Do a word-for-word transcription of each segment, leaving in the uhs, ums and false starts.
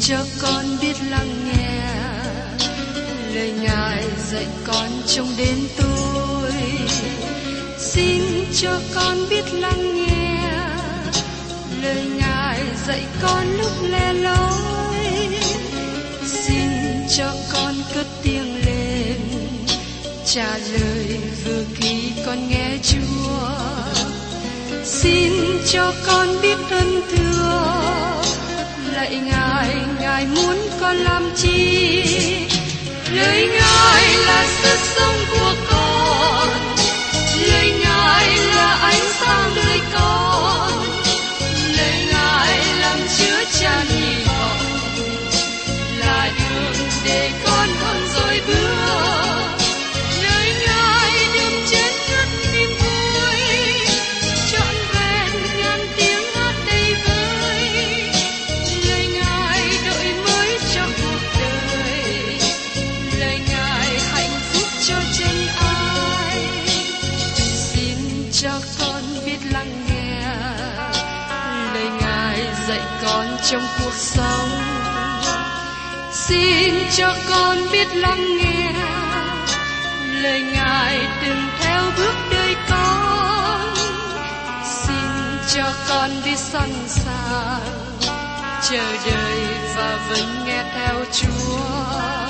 cho con biết lắng nghe lời Ngài dạy con trong đêm tối. Xin cho con biết lắng nghe lời Ngài dạy con lúc lẻ loi. Xin cho con cất tiếng lên trả lời vừa khi con nghe Chúa. Xin cho con biết ơn thưa lạy Ngài, Ngài muốn con làm chi? Lời Ngài là sức sống của con, lời Ngài là ánh sáng đời con, lời Ngài làm chứa chan hy vọng, là đường để con không dối bước. Lời Ngài đượm trên ngất niềm vui, trọn vẹn ngàn tiếng hát đầy vơi. Lời Ngài đổi mới cho cuộc đời, lời Ngài hạnh phúc cho chân ai. Xin cho con biết lắng nghe lời Ngài dạy con trong cuộc sống. Xin cho con biết lắng nghe lời Ngài từng theo bước đời con. Xin cho con biết sẵn sàng chờ đợi và vẫn nghe theo Chúa.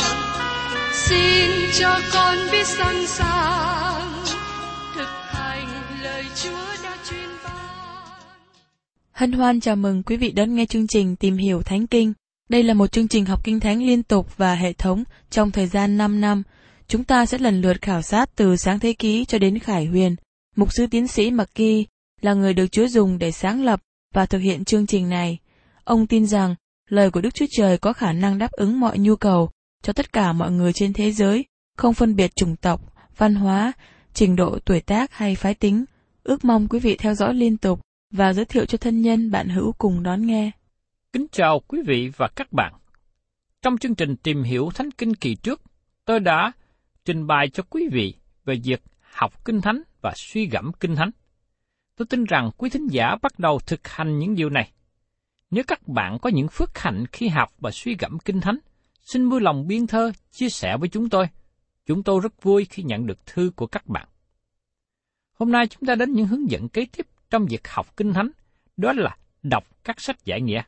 Xin cho con biết sẵn sàng thực hành lời Chúa đã truyền ban. Hân hoan chào mừng quý vị đón nghe chương trình Tìm hiểu Thánh Kinh. Đây là một chương trình học Kinh Thánh liên tục và hệ thống trong thời gian năm năm. Chúng ta sẽ lần lượt khảo sát từ Sáng Thế Ký cho đến Khải Huyền. Mục sư tiến sĩ McGee là người được Chúa dùng để sáng lập và thực hiện chương trình này. Ông tin rằng lời của Đức Chúa Trời có khả năng đáp ứng mọi nhu cầu cho tất cả mọi người trên thế giới, không phân biệt chủng tộc, văn hóa, trình độ tuổi tác hay phái tính. Ước mong quý vị theo dõi liên tục và giới thiệu cho thân nhân bạn hữu cùng đón nghe. Kính chào quý vị và các bạn. Trong chương trình Tìm hiểu Thánh Kinh kỳ trước, tôi đã trình bày cho quý vị về việc học Kinh Thánh và suy gẫm Kinh Thánh. Tôi tin rằng quý thính giả bắt đầu thực hành những điều này. Nếu các bạn có những phước hạnh khi học và suy gẫm Kinh Thánh, xin vui lòng biên thơ chia sẻ với chúng tôi. Chúng tôi rất vui khi nhận được thư của các bạn. Hôm nay chúng ta đến những hướng dẫn kế tiếp trong việc học Kinh Thánh, đó là đọc các sách giải nghĩa.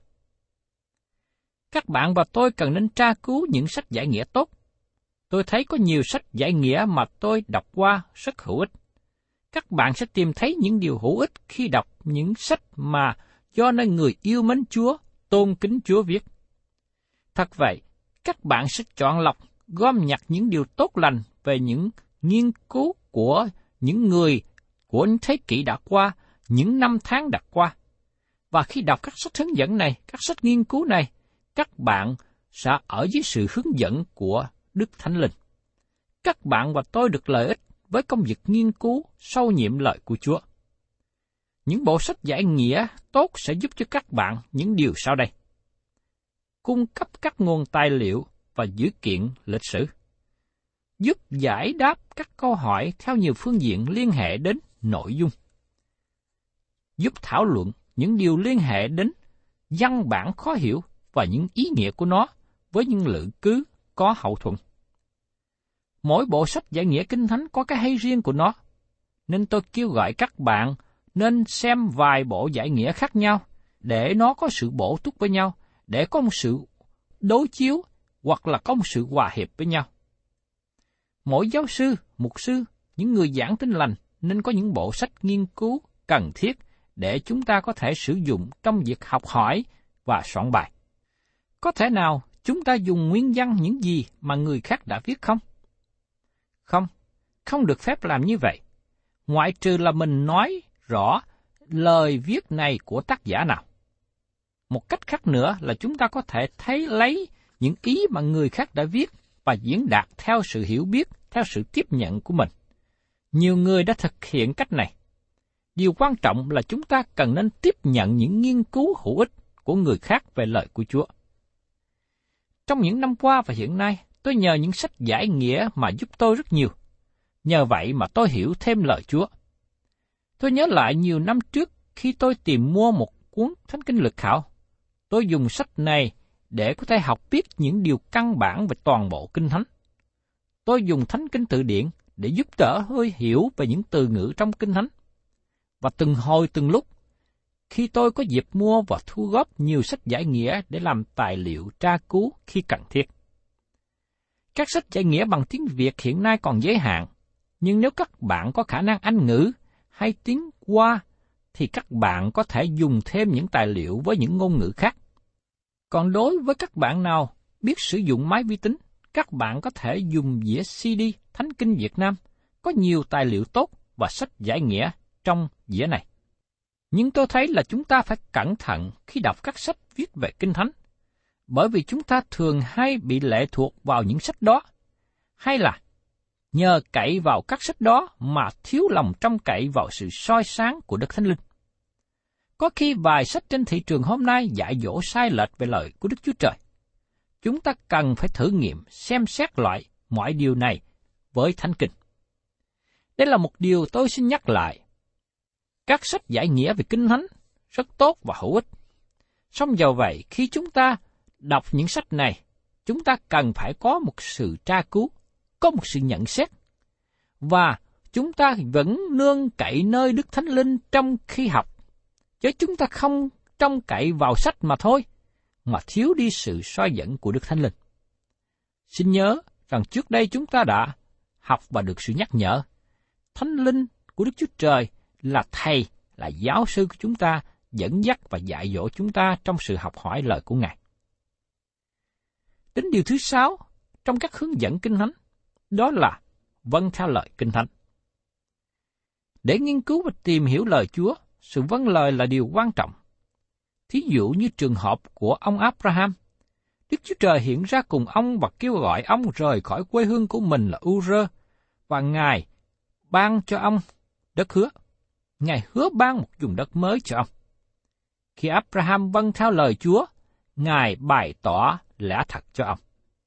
Các bạn và tôi cần nên tra cứu những sách giải nghĩa tốt. Tôi thấy có nhiều sách giải nghĩa mà tôi đọc qua rất hữu ích. Các bạn sẽ tìm thấy những điều hữu ích khi đọc những sách mà do nơi người yêu mến Chúa, tôn kính Chúa viết. Thật vậy, các bạn sẽ chọn lọc, gom nhặt những điều tốt lành về những nghiên cứu của những người của những thế kỷ đã qua, những năm tháng đã qua. Và khi đọc các sách hướng dẫn này, các sách nghiên cứu này, các bạn sẽ ở dưới sự hướng dẫn của Đức Thánh Linh. Các bạn và tôi được lợi ích với công việc nghiên cứu sâu nhiệm lời của Chúa. Những bộ sách giải nghĩa tốt sẽ giúp cho các bạn những điều sau đây. Cung cấp các nguồn tài liệu và dữ kiện lịch sử. Giúp giải đáp các câu hỏi theo nhiều phương diện liên hệ đến nội dung. Giúp thảo luận những điều liên hệ đến văn bản khó hiểu và những ý nghĩa của nó với những luận cứ có hậu thuẫn. Mỗi bộ sách giải nghĩa Kinh Thánh có cái hay riêng của nó, nên tôi kêu gọi các bạn nên xem vài bộ giải nghĩa khác nhau để nó có sự bổ túc với nhau, để có một sự đối chiếu hoặc là có một sự hòa hiệp với nhau. Mỗi giáo sư, mục sư, những người giảng tin lành nên có những bộ sách nghiên cứu cần thiết để chúng ta có thể sử dụng trong việc học hỏi và soạn bài. Có thể nào chúng ta dùng nguyên văn những gì mà người khác đã viết không? Không, không được phép làm như vậy, ngoại trừ là mình nói rõ lời viết này của tác giả nào. Một cách khác nữa là chúng ta có thể thấy lấy những ý mà người khác đã viết và diễn đạt theo sự hiểu biết, theo sự tiếp nhận của mình. Nhiều người đã thực hiện cách này. Điều quan trọng là chúng ta cần nên tiếp nhận những nghiên cứu hữu ích của người khác về lời của Chúa. Trong những năm qua và hiện nay, tôi nhờ những sách giải nghĩa mà giúp tôi rất nhiều. Nhờ vậy mà tôi hiểu thêm lời Chúa. Tôi nhớ lại nhiều năm trước khi tôi tìm mua một cuốn Thánh Kinh Lực Khảo, tôi dùng sách này để có thể học biết những điều căn bản về toàn bộ Kinh Thánh. Tôi dùng Thánh Kinh Từ Điển để giúp đỡ hơi hiểu về những từ ngữ trong Kinh Thánh. Và từng hồi từng lúc, khi tôi có dịp mua và thu góp nhiều sách giải nghĩa để làm tài liệu tra cứu khi cần thiết. Các sách giải nghĩa bằng tiếng Việt hiện nay còn giới hạn, nhưng nếu các bạn có khả năng Anh ngữ hay tiếng Hoa, thì các bạn có thể dùng thêm những tài liệu với những ngôn ngữ khác. Còn đối với các bạn nào biết sử dụng máy vi tính, các bạn có thể dùng đĩa xê đê Thánh Kinh Việt Nam, có nhiều tài liệu tốt và sách giải nghĩa trong đĩa này. Nhưng tôi thấy là chúng ta phải cẩn thận khi đọc các sách viết về Kinh Thánh, bởi vì chúng ta thường hay bị lệ thuộc vào những sách đó, hay là nhờ cậy vào các sách đó mà thiếu lòng trông cậy vào sự soi sáng của Đức Thánh Linh. Có khi vài sách trên thị trường hôm nay dạy dỗ sai lệch về lời của Đức Chúa Trời. Chúng ta cần phải thử nghiệm, xem xét loại mọi điều này với Thánh Kinh. Đây là một điều tôi xin nhắc lại. Các sách giải nghĩa về Kinh Thánh rất tốt và hữu ích. Song dầu vậy, khi chúng ta đọc những sách này, chúng ta cần phải có một sự tra cứu, có một sự nhận xét. Và chúng ta vẫn nương cậy nơi Đức Thánh Linh trong khi học, chứ chúng ta không trông cậy vào sách mà thôi, mà thiếu đi sự soi dẫn của Đức Thánh Linh. Xin nhớ rằng trước đây chúng ta đã học và được sự nhắc nhở. Thánh Linh của Đức Chúa Trời là Thầy, là giáo sư của chúng ta, dẫn dắt và dạy dỗ chúng ta trong sự học hỏi lời của Ngài. Đến điều thứ sáu trong các hướng dẫn Kinh Thánh, đó là vâng theo lời Kinh Thánh. Để nghiên cứu và tìm hiểu lời Chúa, sự vâng lời là điều quan trọng. Thí dụ như trường hợp của ông Abraham, Đức Chúa Trời hiện ra cùng ông và kêu gọi ông rời khỏi quê hương của mình là U-rơ, và Ngài ban cho ông đất hứa. Ngài hứa ban một vùng đất mới cho ông. Khi Abraham vâng theo lời Chúa, Ngài bày tỏ lẽ thật cho ông.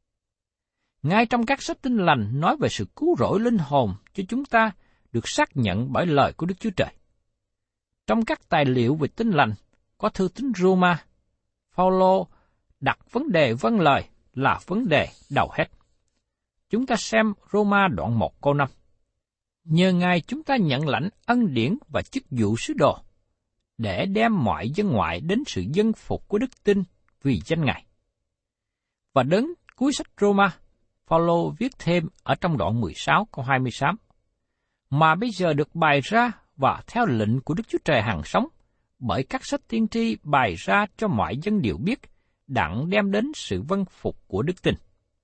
Ngay trong các sách Tin Lành nói về sự cứu rỗi linh hồn cho chúng ta được xác nhận bởi lời của Đức Chúa Trời. Trong các tài liệu về Tin Lành có thư tín Roma, Phaolô đặt vấn đề vâng lời là vấn đề đầu hết. Chúng ta xem Roma đoạn một câu năm. Nhờ Ngài chúng ta nhận lãnh ân điển và chức vụ sứ đồ, để đem mọi dân ngoại đến sự dân phục của đức tin vì danh Ngài. Và đến cuối sách Roma, Phaolô viết thêm ở trong đoạn mười sáu câu hai mươi sáu, mà bây giờ được bày ra và theo lệnh của Đức Chúa Trời hằng sống, bởi các sách tiên tri bày ra cho mọi dân đều biết, đặng đem đến sự vâng phục của đức tin.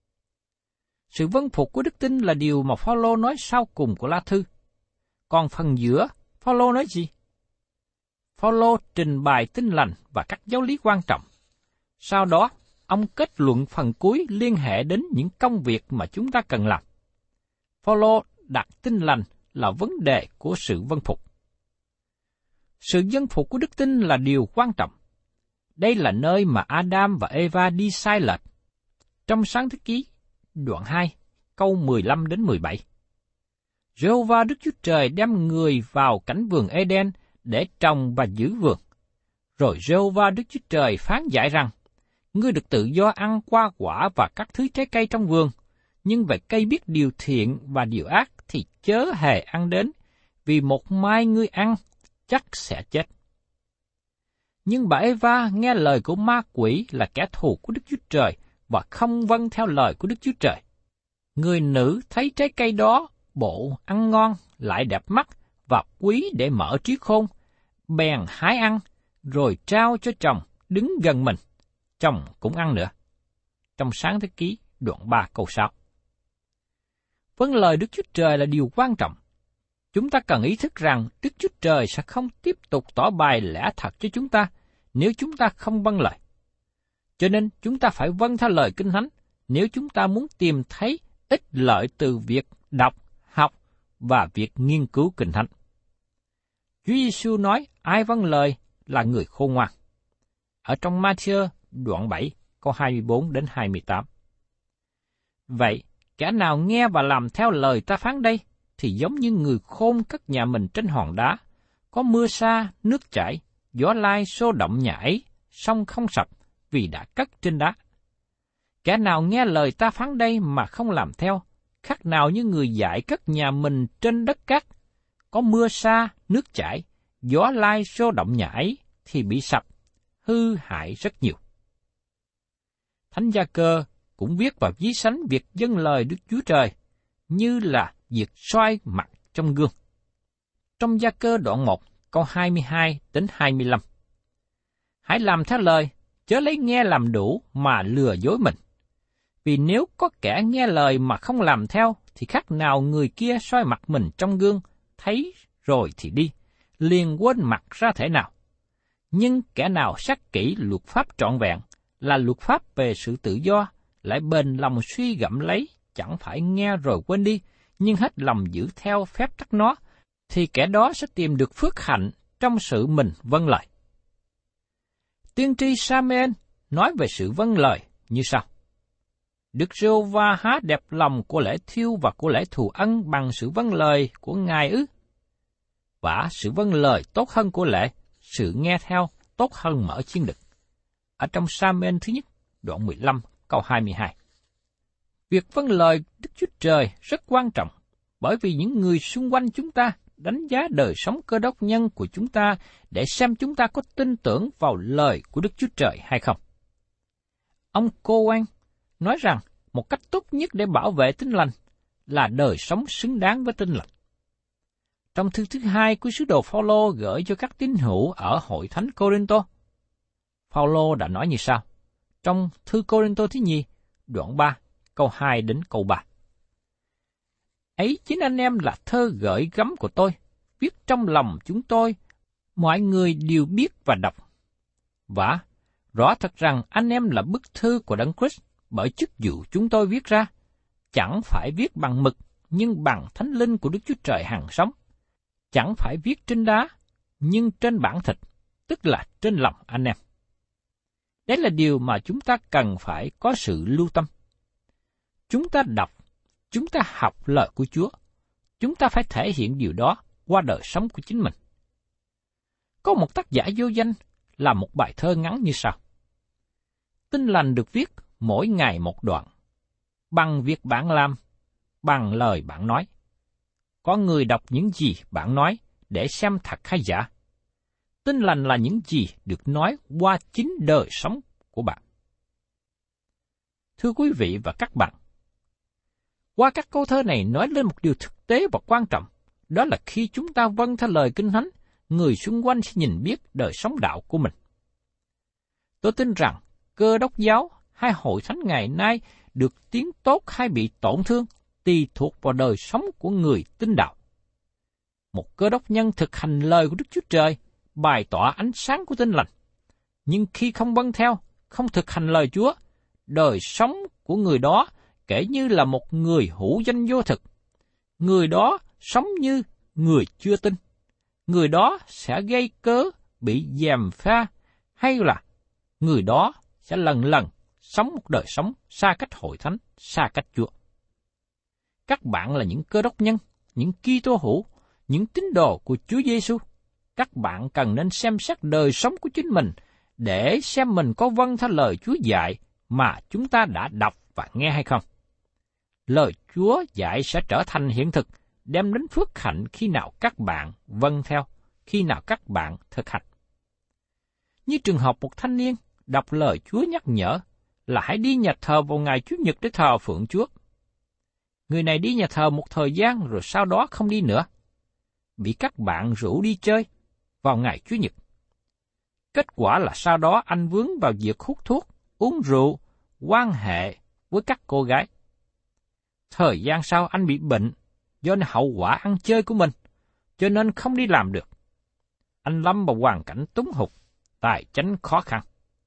Sự vâng phục của đức tin là điều mà Phaolô nói sau cùng của lá thư. Còn phần giữa, Phaolô nói gì? Phaolô trình bày Tin Lành và các giáo lý quan trọng. Sau đó, ông kết luận phần cuối liên hệ đến những công việc mà chúng ta cần làm. Phaolô đặt Tin Lành là vấn đề của sự vâng phục. Sự vâng phục của đức tin là điều quan trọng. Đây là nơi mà Adam và Eva đi sai lệch. Trong Sáng Thế Ký, đoạn hai, câu mười lăm đến mười bảy. Giê-hô-va Đức Chúa Trời đem người vào cảnh vườn Eden để trồng và giữ vườn. Rồi Giê-hô-va Đức Chúa Trời phán dạy rằng, ngươi được tự do ăn hoa quả và các thứ trái cây trong vườn, nhưng về cây biết điều thiện và điều ác thì chớ hề ăn đến, vì một mai ngươi ăn chắc sẽ chết. Nhưng bà Eva nghe lời của ma quỷ là kẻ thù của Đức Chúa Trời và không vâng theo lời của Đức Chúa Trời. Người nữ thấy trái cây đó bộ ăn ngon, lại đẹp mắt và quý để mở trí khôn, bèn hái ăn, rồi trao cho chồng đứng gần mình. Chồng cũng ăn nữa. Trong Sáng Thế Ký đoạn ba câu sáu. Vâng lời Đức Chúa Trời là điều quan trọng. Chúng ta cần ý thức rằng Đức Chúa Trời sẽ không tiếp tục tỏ bày lẽ thật cho chúng ta nếu chúng ta không vâng lời. Cho nên chúng ta phải vâng theo lời Kinh Thánh nếu chúng ta muốn tìm thấy ích lợi từ việc đọc, học và việc nghiên cứu Kinh Thánh. Chúa Giêsu nói ai vâng lời là người khôn ngoan. Ở trong Ma-thi-ơ đoạn bảy câu hai mươi bốn đến hai mươi tám. Vậy, kẻ nào nghe và làm theo lời ta phán đây thì giống như người khôn cất nhà mình trên hòn đá, có mưa sa, nước chảy, gió lai xô động nhà ấy, song không sập vì đã cất trên đá. Kẻ nào nghe lời ta phán đây mà không làm theo, khác nào như người dại cất nhà mình trên đất cát, có mưa sa, nước chảy, gió lai xô động nhà ấy thì bị sập, hư hại rất nhiều. Thánh Gia-cơ cũng viết và ví sánh việc dâng lời Đức Chúa Trời như là việc soi mặt trong gương. Trong Gia-cơ đoạn một, câu hai mươi hai đến hai mươi lăm. Hãy làm theo lời, chớ lấy nghe làm đủ mà lừa dối mình. Vì nếu có kẻ nghe lời mà không làm theo, thì khác nào người kia soi mặt mình trong gương, thấy rồi thì đi, liền quên mặt ra thể nào. Nhưng kẻ nào xác kỹ luật pháp trọn vẹn, là luật pháp về sự tự do, lại bền lòng suy gẫm lấy, chẳng phải nghe rồi quên đi, nhưng hết lòng giữ theo phép tắc nó, thì kẻ đó sẽ tìm được phước hạnh trong sự mình vâng lời. Tiên tri Sa-mê-en nói về sự vâng lời như sau: Đức Giê-hô-va há đẹp lòng của lễ thiêu và của lễ thù ân bằng sự vâng lời của Ngài ư? Và sự vâng lời tốt hơn của lễ, sự nghe theo tốt hơn mở chiên đực. Ở trong Sa-mê-en thứ nhất, đoạn mười lăm, câu hai mươi hai. Việc vâng lời Đức Chúa Trời rất quan trọng, bởi vì những người xung quanh chúng ta đánh giá đời sống Cơ Đốc nhân của chúng ta để xem chúng ta có tin tưởng vào lời của Đức Chúa Trời hay không. Ông Cohen nói rằng một cách tốt nhất để bảo vệ Tin Lành là đời sống xứng đáng với Tin Lành. Trong thư thứ hai của sứ đồ Phao-lô gửi cho các tín hữu ở hội thánh Cô-rinh-tô, Phao-lô đã nói như sau, trong thư Cô-rinh-tô thứ nhì, đoạn ba, câu hai đến câu ba. Ấy chính anh em là thơ gửi gắm của tôi, viết trong lòng chúng tôi, mọi người đều biết và đọc. Và rõ thật rằng anh em là bức thư của Đấng Christ, bởi chức vụ chúng tôi viết ra, chẳng phải viết bằng mực, nhưng bằng Thánh Linh của Đức Chúa Trời hằng sống. Chẳng phải viết trên đá, nhưng trên bản thịt, tức là trên lòng anh em. Đấy là điều mà chúng ta cần phải có sự lưu tâm. Chúng ta đọc, chúng ta học lời của Chúa, chúng ta phải thể hiện điều đó qua đời sống của chính mình. Có một tác giả vô danh là một bài thơ ngắn như sau: Tin lành được viết mỗi ngày một đoạn, bằng việc bạn làm, bằng lời bạn nói. Có người đọc những gì bạn nói để xem thật hay giả. Tin lành là những gì được nói qua chính đời sống của bạn. Thưa quý vị và các bạn, qua các câu thơ này nói lên một điều thực tế và quan trọng, đó là khi chúng ta vâng theo lời Kinh Thánh, người xung quanh sẽ nhìn biết đời sống đạo của mình. Tôi tin rằng Cơ Đốc giáo hay hội thánh ngày nay được tiếng tốt hay bị tổn thương tùy thuộc vào đời sống của người tín đạo. Một Cơ Đốc nhân thực hành lời của Đức Chúa Trời, bày tỏ ánh sáng của Tin Lành. Nhưng khi không vâng theo, không thực hành lời Chúa, đời sống của người đó kể như là một người hữu danh vô thực. Người đó sống như người chưa tin. Người đó sẽ gây cớ bị gièm pha, hay là người đó sẽ lần lần sống một đời sống xa cách hội thánh, xa cách Chúa. Các bạn là những Cơ Đốc nhân, những Kitô hữu, những tín đồ của Chúa Giêsu. Các bạn cần nên xem xét đời sống của chính mình để xem mình có vâng theo lời Chúa dạy mà chúng ta đã đọc và nghe hay không. Lời Chúa dạy sẽ trở thành hiện thực, đem đến phước hạnh khi nào các bạn vâng theo, khi nào các bạn thực hành. Như trường hợp một thanh niên đọc lời Chúa nhắc nhở là hãy đi nhà thờ vào ngày Chủ nhật để thờ phượng Chúa. Người này đi nhà thờ một thời gian rồi sau đó không đi nữa. Bị các bạn rủ đi chơi vào ngày Chủ nhật. Kết quả là sau đó anh vướng vào việc hút thuốc, uống rượu, quan hệ với các cô gái. Thời gian sau anh bị bệnh do hậu quả ăn chơi của mình, cho nên không đi làm được. Anh lâm vào hoàn cảnh túng hụt, tài chánh khó khăn.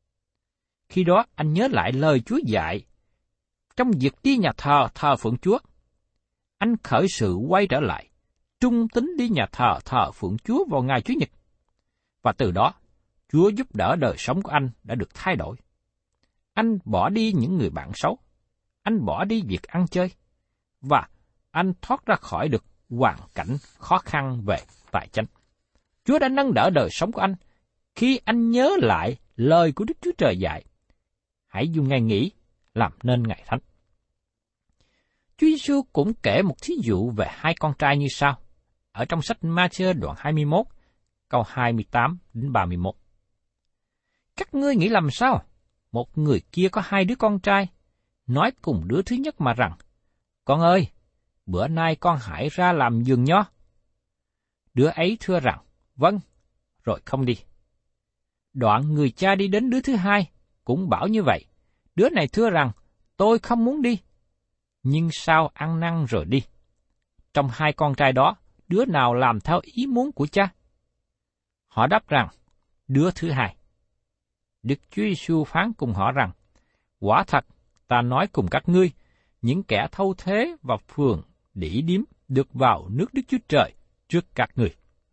Khi đó anh nhớ lại lời Chúa dạy trong việc đi nhà thờ thờ phượng Chúa. Anh khởi sự quay trở lại, trung tín đi nhà thờ thờ phượng Chúa vào ngày Chủ nhật. Và từ đó, Chúa giúp đỡ đời sống của anh đã được thay đổi. Anh bỏ đi những người bạn xấu, anh bỏ đi việc ăn chơi, và anh thoát ra khỏi được hoàn cảnh khó khăn về tài chánh. Chúa đã nâng đỡ đời sống của anh khi anh nhớ lại lời của Đức Chúa Trời dạy. Hãy dùng ngày nghỉ làm nên ngày thánh. Chúa Giêsu cũng kể một thí dụ về hai con trai như sau, ở trong sách Ma-thi-ơ đoạn hai mươi mốt, câu hai mươi tám đến ba mươi mốt. Các ngươi nghĩ làm sao? Một người kia có hai đứa con trai, nói cùng đứa thứ nhất mà rằng, con ơi, bữa nay con hãy ra làm vườn nho. Đứa ấy thưa rằng, vâng, rồi không đi. Đoạn người cha đi đến đứa thứ hai, cũng bảo như vậy. Đứa này thưa rằng, tôi không muốn đi. Nhưng sao ăn năn rồi đi. Trong hai con trai đó, đứa nào làm theo ý muốn của cha? Họ đáp rằng, đứa thứ hai. Đức Chúa Giêsu phán cùng họ rằng, quả thật, ta nói cùng các ngươi, những kẻ thâu thế và phường đỉ điếm được vào nước Đức Chúa Trời trước các ngươi.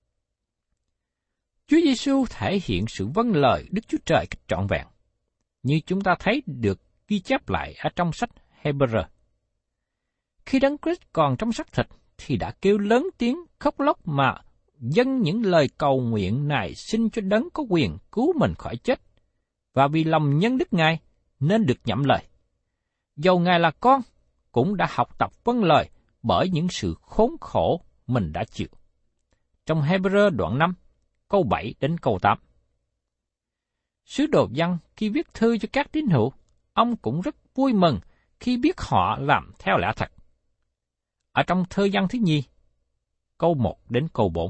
Chúa Giêsu thể hiện sự vâng lời Đức Chúa Trời cách trọn vẹn, như chúng ta thấy được ghi chép lại ở trong sách Hebrew. Khi Đấng Christ còn trong xác thịt, thì đã kêu lớn tiếng khóc lóc mà dâng những lời cầu nguyện này xin cho Đấng có quyền cứu mình khỏi chết, và vì lòng nhân đức Ngài nên được nhậm lời. Dầu Ngài là con, cũng đã học tập vâng lời bởi những sự khốn khổ mình đã chịu. Trong Hebrew đoạn năm, câu bảy đến câu tám. Sứ đồ Giăng khi viết thư cho các tín hữu, ông cũng rất vui mừng khi biết họ làm theo lẽ thật. Ở trong thơ Giăng thứ nhì, câu một đến câu bốn.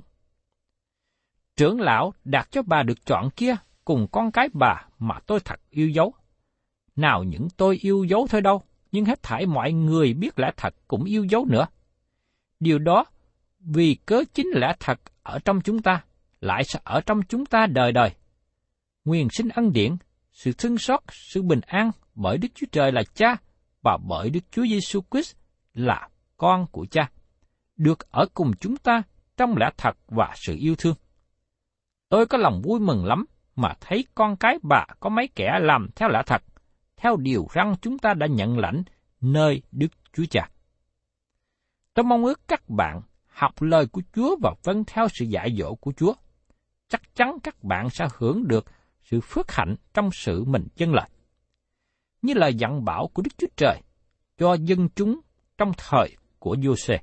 Trưởng lão đặt cho bà được chọn kia cùng con cái bà mà tôi thật yêu dấu. Nào những tôi yêu dấu thôi đâu, nhưng hết thảy mọi người biết lẽ thật cũng yêu dấu nữa. Điều đó vì cớ chính lẽ thật ở trong chúng ta, lại sẽ ở trong chúng ta đời đời. Nguyên sinh ân điển, sự thương xót, sự bình an bởi Đức Chúa Trời là Cha và bởi Đức Chúa Giêsu Christ là con của Cha, được ở cùng chúng ta trong lẽ thật và sự yêu thương. Tôi có lòng vui mừng lắm mà thấy con cái bà có mấy kẻ làm theo lẽ thật, theo điều răn chúng ta đã nhận lãnh nơi Đức Chúa Cha. Tôi mong ước các bạn học lời của Chúa và vâng theo sự dạy dỗ của Chúa. Chắc chắn các bạn sẽ hưởng được sự phước hạnh trong sự mình vâng lời. Như lời dặn bảo của Đức Chúa Trời cho dân chúng trong thời của Giô-xê.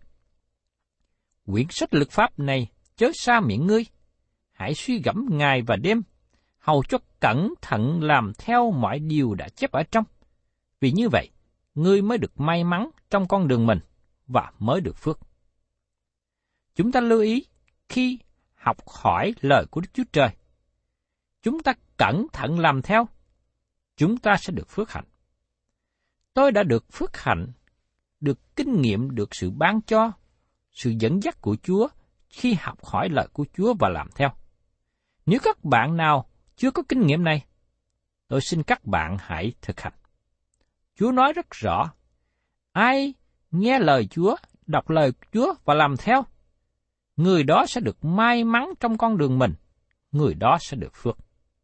Quyển sách luật pháp này chớ xa miệng ngươi, hãy suy gẫm ngày và đêm, hầu cho cẩn thận làm theo mọi điều đã chép ở trong. Vì như vậy, ngươi mới được may mắn trong con đường mình và mới được phước. Chúng ta lưu ý khi học hỏi lời của Đức Chúa Trời, chúng ta cẩn thận làm theo, chúng ta sẽ được phước hạnh. Tôi đã được phước hạnh, được kinh nghiệm được sự ban cho, sự dẫn dắt của Chúa khi học hỏi lời của Chúa và làm theo. Nếu các bạn nào chưa có kinh nghiệm này, tôi xin các bạn hãy thực hành. Chúa nói rất rõ, ai nghe lời Chúa, đọc lời Chúa và làm theo, người đó sẽ được may mắn trong con đường mình, người đó sẽ được phước.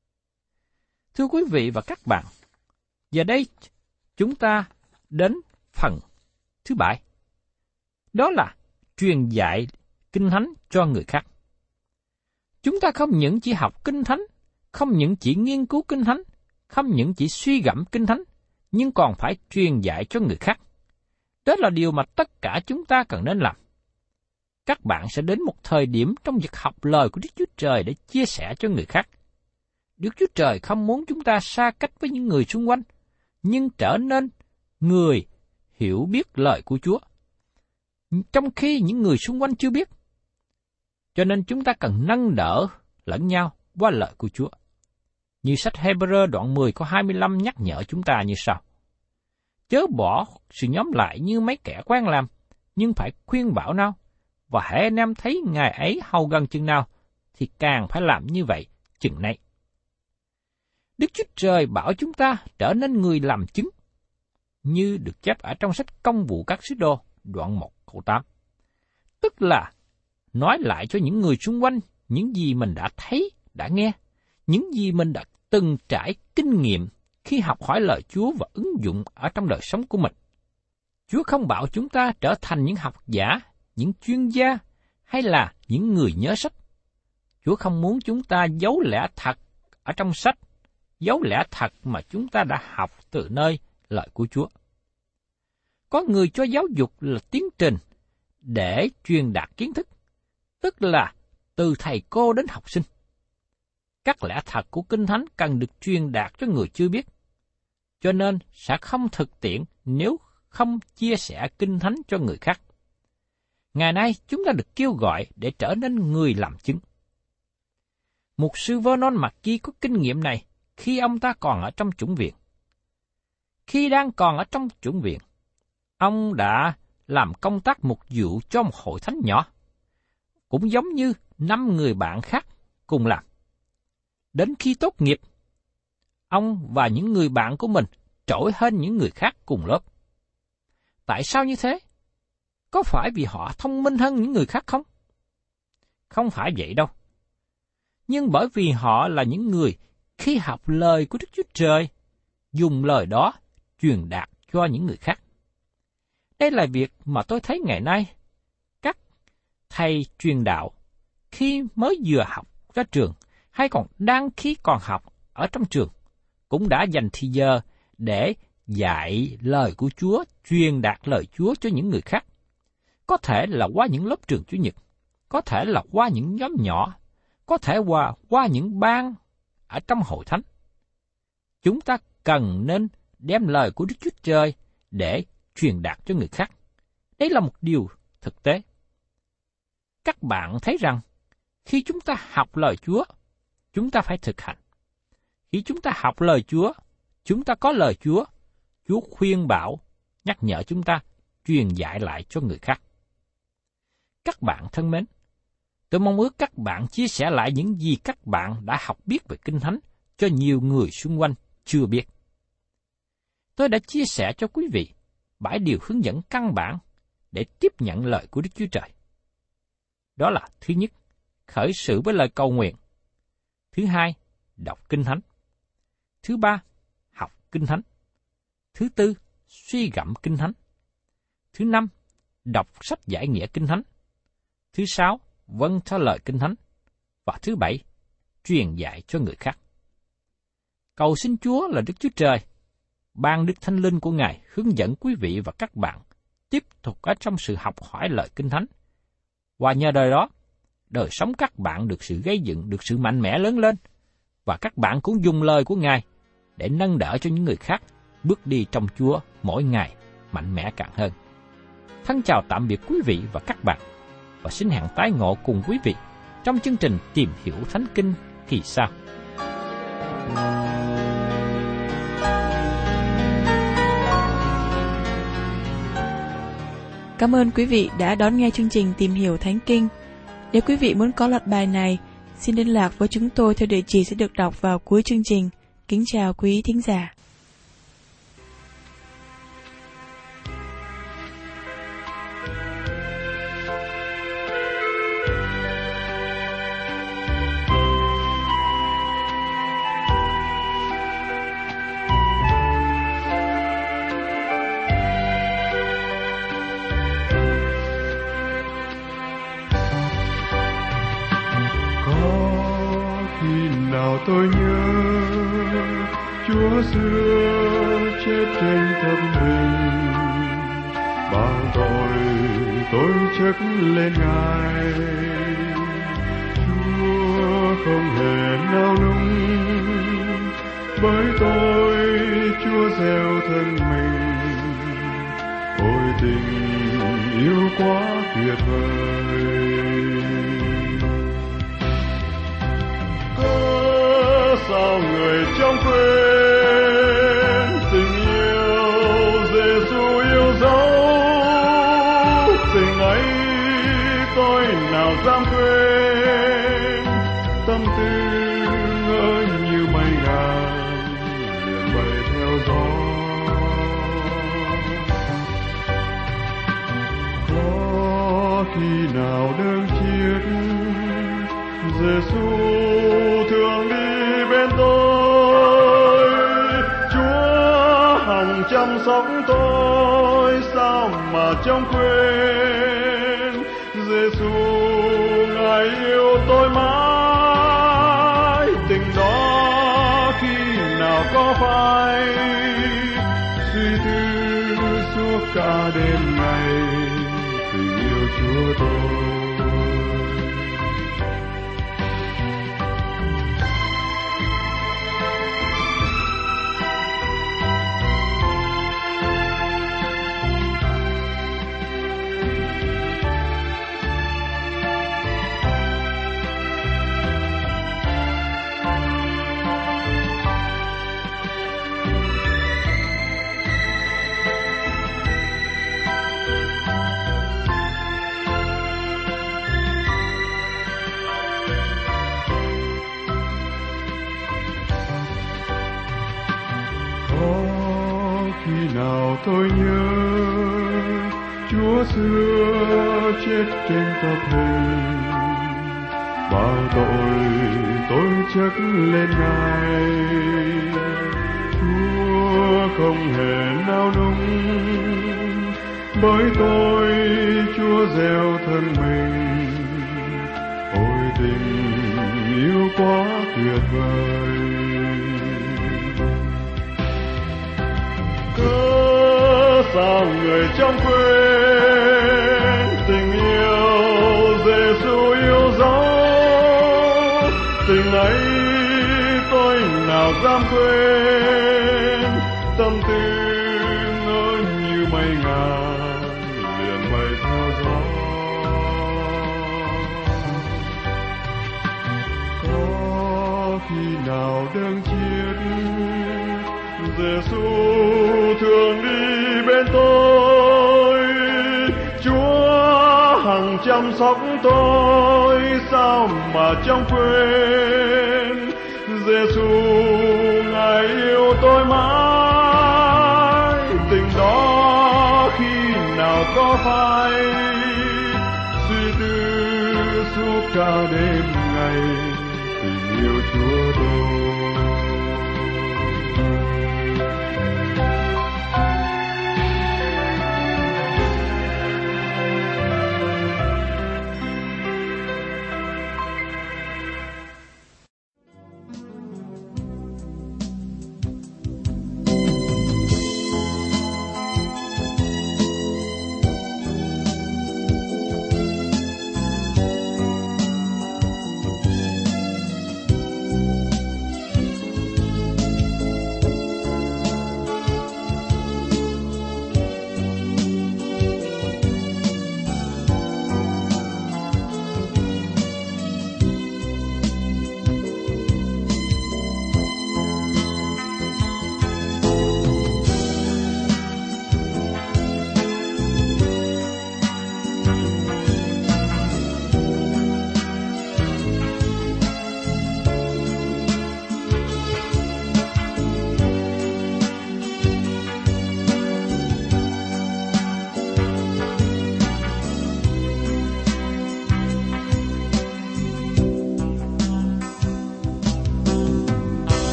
Thưa quý vị và các bạn, giờ đây chúng ta đến phần thứ bảy. Đó là truyền dạy Kinh Thánh cho người khác. Chúng ta không những chỉ học Kinh Thánh, không những chỉ nghiên cứu Kinh Thánh, không những chỉ suy gẫm Kinh Thánh, nhưng còn phải truyền dạy cho người khác. Đó là điều mà tất cả chúng ta cần nên làm. Các bạn sẽ đến một thời điểm trong việc học lời của Đức Chúa Trời để chia sẻ cho người khác. Đức Chúa Trời không muốn chúng ta xa cách với những người xung quanh, nhưng trở nên người hiểu biết lời của Chúa, trong khi những người xung quanh chưa biết. Cho nên chúng ta cần nâng đỡ lẫn nhau qua lời của Chúa. Như sách Hebrew đoạn mười câu hai mươi lăm nhắc nhở chúng ta như sau: Chớ bỏ sự nhóm lại như mấy kẻ quen làm, nhưng phải khuyên bảo nhau, và hễ anh em thấy ngày ấy hầu gần chừng nào, thì càng phải làm như vậy chừng này. Đức Chúa Trời bảo chúng ta trở nên người làm chứng, như được chép ở trong sách Công vụ các sứ đồ đoạn một câu tám. Tức là nói lại cho những người xung quanh những gì mình đã thấy, đã nghe, những gì mình đã từng trải kinh nghiệm khi học hỏi lời Chúa và ứng dụng ở trong đời sống của mình. Chúa không bảo chúng ta trở thành những học giả, những chuyên gia hay là những người nhớ sách. Chúa không muốn chúng ta giấu lẽ thật ở trong sách, giấu lẽ thật mà chúng ta đã học từ nơi lời của Chúa. Có người cho giáo dục là tiến trình để truyền đạt kiến thức, tức là từ thầy cô đến học sinh. Các lẽ thật của Kinh Thánh cần được truyền đạt cho người chưa biết, cho nên sẽ không thực tiễn nếu không chia sẻ Kinh Thánh cho người khác. Ngày nay chúng ta được kêu gọi để trở nên người làm chứng. Mục sư Vernon McGee có kinh nghiệm này khi ông ta còn ở trong chủng viện. Khi đang còn ở trong chủng viện, ông đã làm công tác mục vụ cho một hội thánh nhỏ, cũng giống như năm người bạn khác cùng làm. Đến khi tốt nghiệp, ông và những người bạn của mình trội hơn những người khác cùng lớp. Tại sao như thế? Có phải vì họ thông minh hơn những người khác không? Không phải vậy đâu. Nhưng bởi vì họ là những người khi học lời của Đức Chúa Trời, dùng lời đó truyền đạt cho những người khác. Đây là việc mà tôi thấy ngày nay các thầy truyền đạo khi mới vừa học ra trường hay còn đang khi còn học ở trong trường cũng đã dành thời giờ để dạy lời của Chúa, truyền đạt lời Chúa cho những người khác. Có thể là qua những lớp trường Chủ nhật, có thể là qua những nhóm nhỏ, có thể qua, qua những ban ở trong hội thánh. Chúng ta cần nên đem lời của Đức Chúa Trời để truyền đạt cho người khác. Đây là một điều thực tế. Các bạn thấy rằng, khi chúng ta học lời Chúa, chúng ta phải thực hành. Khi chúng ta học lời Chúa, chúng ta có lời Chúa, Chúa khuyên bảo, nhắc nhở chúng ta, truyền dạy lại cho người khác. Các bạn thân mến, tôi mong ước các bạn chia sẻ lại những gì các bạn đã học biết về Kinh Thánh cho nhiều người xung quanh chưa biết. Tôi đã chia sẻ cho quý vị bảy điều hướng dẫn căn bản để tiếp nhận lời của Đức Chúa Trời. Đó là thứ nhất, khởi sự với lời cầu nguyện. Thứ hai, đọc Kinh Thánh. Thứ ba, học Kinh Thánh. Thứ tư, suy gẫm Kinh Thánh. Thứ năm, đọc sách giải nghĩa Kinh Thánh. Thứ sáu, vâng theo lời Kinh Thánh. Và thứ bảy, truyền dạy cho người khác. Cầu xin Chúa là Đức Chúa Trời, ban Đức Thánh Linh của Ngài hướng dẫn quý vị và các bạn tiếp tục ở trong sự học hỏi lời Kinh Thánh. Và nhờ đời đó, đời sống các bạn được sự gây dựng, được sự mạnh mẽ lớn lên, và các bạn cũng dùng lời của Ngài để nâng đỡ cho những người khác bước đi trong Chúa mỗi ngày mạnh mẽ càng hơn. Thân chào tạm biệt quý vị và các bạn, và xin hẹn tái ngộ cùng quý vị trong chương trình Tìm Hiểu Thánh Kinh kỳ sau. Cảm ơn quý vị đã đón nghe chương trình Tìm Hiểu Thánh Kinh. Nếu quý vị muốn có loạt bài này, xin liên lạc với chúng tôi theo địa chỉ sẽ được đọc vào cuối chương trình. Kính chào quý thính giả. Tôi nhớ Chúa xưa chết trên thập hình, bao tội tôi chất lên Ngài. Chúa không hề nao núng, bởi tôi Chúa gieo thân mình. Ôi tình yêu quá tuyệt vời, sao người trong quên tình yêu Giêsu yêu dấu. Tình ấy tôi nào dám quên, tâm tư ngỡ như mây ngàn liền bay theo gió. Có khi nào đơn chiếc Giêsu thương đi bên tôi, Chúa hằng chăm sóc tôi, sao mà trông quên. Giêsu Ngài yêu tôi mãi, tình đó khi nào có phai. Suy suốt cả đêm ngày, tình yêu Chúa tôi. Tôi nhớ Chúa xưa chết trên thập hình, bao tội tôi chất lên Ngài. Chúa không hề nao núng, bởi tôi Chúa gieo thân mình. Ôi tình yêu quá tuyệt vời, sao người trong quên tình yêu Giêsu yêu dấu. Tình ấy tôi nào dám quên, tâm tư ngỡ như mây ngàn liền bay theo gió. Có khi nào đương chiếc Giêsu thường đi bên tôi, Chúa hằng chăm sóc tôi, sao mà chẳng quên. Giêsu Ngài yêu tôi mãi, tình đó khi nào có phai, suy tư suốt cả đêm ngày, tình yêu Chúa tôi.